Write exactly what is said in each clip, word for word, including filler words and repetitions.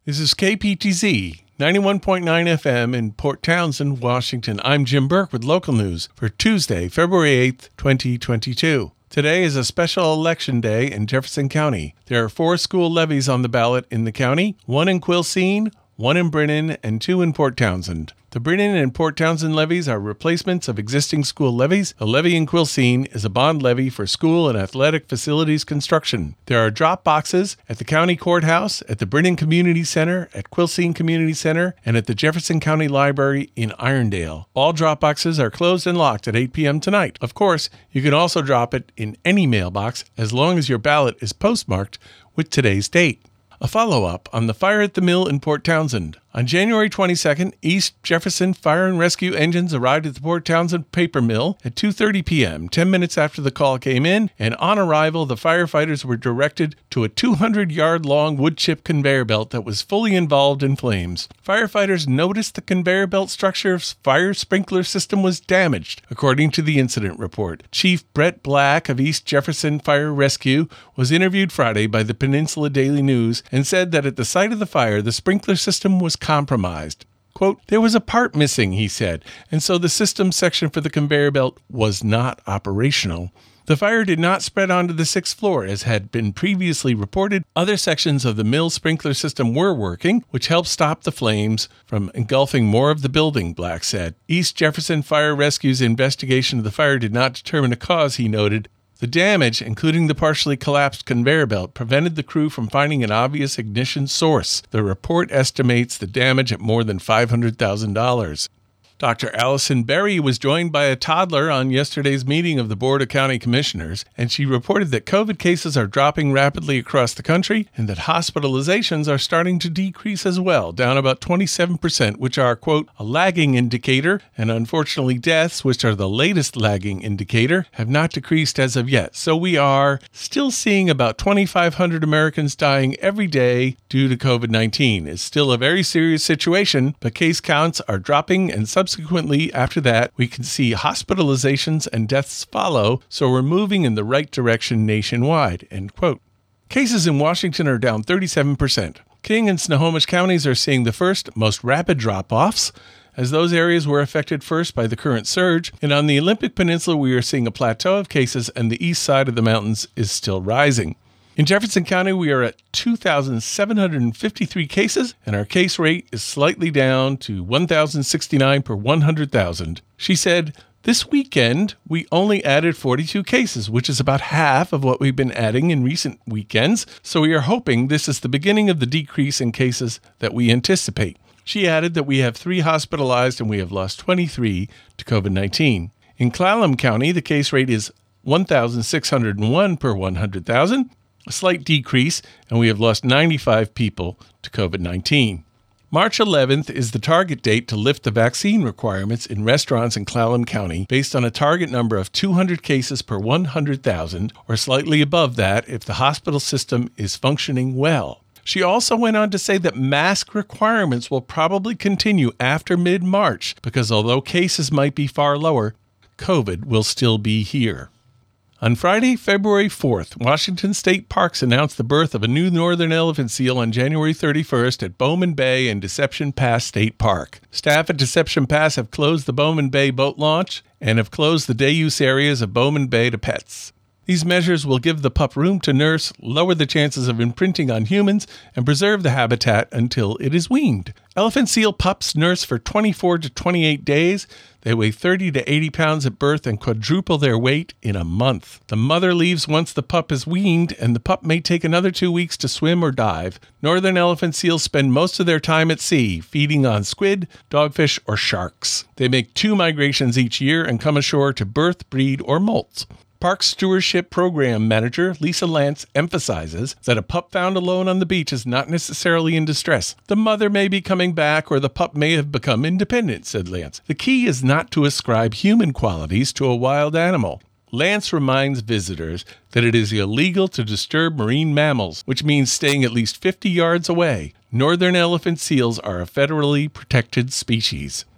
This is K P T Z, ninety-one point nine F M in Port Townsend, Washington. I'm Jim Burke with local news for Tuesday, February eighth, twenty twenty-two. Today is a special election day in Jefferson County. There are four school levies on the ballot in the county, one in Quilcene, one in Brennan, and two in Port Townsend. The Brennan and Port Townsend levies are replacements of existing school levies. A levy in Quilcene is a bond levy for school and athletic facilities construction. There are drop boxes at the county courthouse, at the Brennan Community Center, at Quilcene Community Center, and at the Jefferson County Library in Irondale. All drop boxes are closed and locked at eight p.m. tonight. Of course, you can also drop it in any mailbox as long as your ballot is postmarked with today's date. A follow-up on the fire at the mill in Port Townsend. On January twenty-second, East Jefferson Fire and Rescue engines arrived at the Port Townsend paper mill at two thirty p.m., ten minutes after the call came in, and on arrival, the firefighters were directed to a two hundred yard long wood chip conveyor belt that was fully involved in flames. Firefighters noticed the conveyor belt structure's fire sprinkler system was damaged, according to the incident report. Chief Brett Black of East Jefferson Fire Rescue was interviewed Friday by the Peninsula Daily News and said that at the site of the fire, the sprinkler system was compromised. Quote, "There was a part missing," he said, and so the system section for the conveyor belt was not operational. The fire did not spread onto the sixth floor, as had been previously reported. Other sections of the mill sprinkler system were working, which helped stop the flames from engulfing more of the building, Black said. East Jefferson Fire Rescue's investigation of the fire did not determine a cause, he noted. The damage, including the partially collapsed conveyor belt, prevented the crew from finding an obvious ignition source. The report estimates the damage at more than five hundred thousand dollars. Doctor Allison Berry was joined by a toddler on yesterday's meeting of the Board of County Commissioners, and she reported that COVID cases are dropping rapidly across the country and that hospitalizations are starting to decrease as well, down about twenty-seven percent, which are, quote, a lagging indicator, and unfortunately deaths, which are the latest lagging indicator, have not decreased as of yet. So we are still seeing about twenty-five hundred Americans dying every day due to COVID nineteen. It's still a very serious situation, but case counts are dropping, and subsequently Subsequently, after that, we can see hospitalizations and deaths follow, so we're moving in the right direction nationwide, end quote. Cases in Washington are down thirty-seven percent. King and Snohomish counties are seeing the first, most rapid drop-offs, as those areas were affected first by the current surge, and on the Olympic Peninsula we are seeing a plateau of cases, and the east side of the mountains is still rising. In Jefferson County, we are at two thousand seven hundred fifty-three cases, and our case rate is slightly down to one thousand sixty-nine per one hundred thousand. She said, "This weekend, we only added forty-two cases, which is about half of what we've been adding in recent weekends, so we are hoping this is the beginning of the decrease in cases that we anticipate." She added that we have three hospitalized and we have lost twenty-three to COVID nineteen. In Clallam County, the case rate is one thousand six hundred one per one hundred thousand. A slight decrease, and we have lost ninety-five people to COVID nineteen. March eleventh is the target date to lift the vaccine requirements in restaurants in Clallam County based on a target number of two hundred cases per one hundred thousand, or slightly above that if the hospital system is functioning well. She also went on to say that mask requirements will probably continue after mid-March because although cases might be far lower, COVID will still be here. On Friday, February fourth, Washington State Parks announced the birth of a new northern elephant seal on January thirty-first at Bowman Bay and Deception Pass State Park. Staff at Deception Pass have closed the Bowman Bay boat launch and have closed the day-use areas of Bowman Bay to pets. These measures will give the pup room to nurse, lower the chances of imprinting on humans, and preserve the habitat until it is weaned. Elephant seal pups nurse for twenty-four to twenty-eight days. They weigh thirty to eighty pounds at birth and quadruple their weight in a month. The mother leaves once the pup is weaned, and the pup may take another two weeks to swim or dive. Northern elephant seals spend most of their time at sea, feeding on squid, dogfish, or sharks. They make two migrations each year and come ashore to birth, breed, or molt. Park Stewardship Program Manager Lisa Lance emphasizes that a pup found alone on the beach is not necessarily in distress. The mother may be coming back or the pup may have become independent, said Lance. The key is not to ascribe human qualities to a wild animal. Lance reminds visitors that it is illegal to disturb marine mammals, which means staying at least fifty yards away. Northern elephant seals are a federally protected species.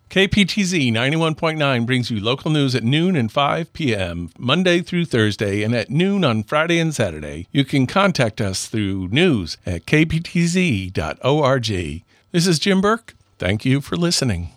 K P T Z ninety-one point nine brings you local news at noon and five p.m., Monday through Thursday, and at noon on Friday and Saturday. You can contact us through news at k p t z dot org. This is Jim Burke. Thank you for listening.